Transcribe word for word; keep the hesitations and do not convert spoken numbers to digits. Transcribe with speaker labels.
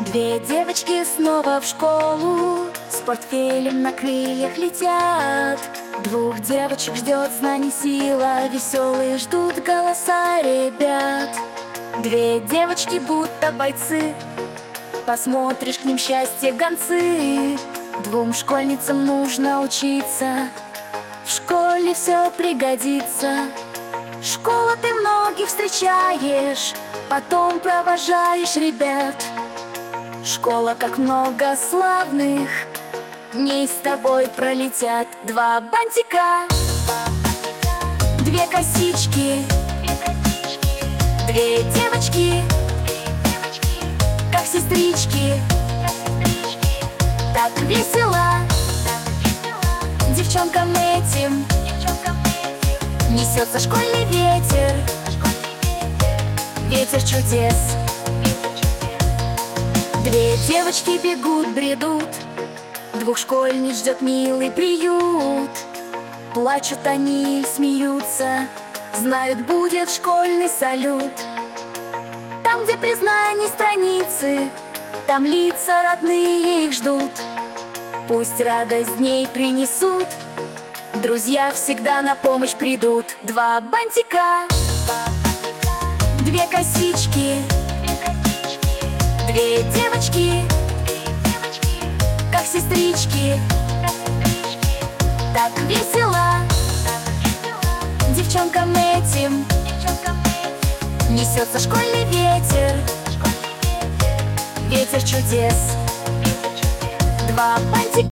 Speaker 1: Две девочки снова в школу, с портфелем на крыльях летят. Двух девочек ждет знаний сила, веселые ждут голоса ребят. Две девочки будто бойцы, посмотришь к ним счастье гонцы. Двум школьницам нужно учиться, в школе все пригодится. Школа, ты многих встречаешь, потом провожаешь ребят. Школа, как много славных дней с тобой пролетят. Два бантика, две косички, две девочки, как сестрички. Так весело девчонкам этим несется школьный ветер, ветер чудес. Две девочки бегут, бредут, двух школьниц ждет милый приют. Плачут они, смеются, знают, будет школьный салют. Там, где признание страницы, там лица родные их ждут. Пусть радость дней принесут, друзья всегда на помощь придут. Два бантика, две косички, две девочки, как сестрички. Так весело девчонкам этим несется школьный ветер, ветер чудес. Два бантика.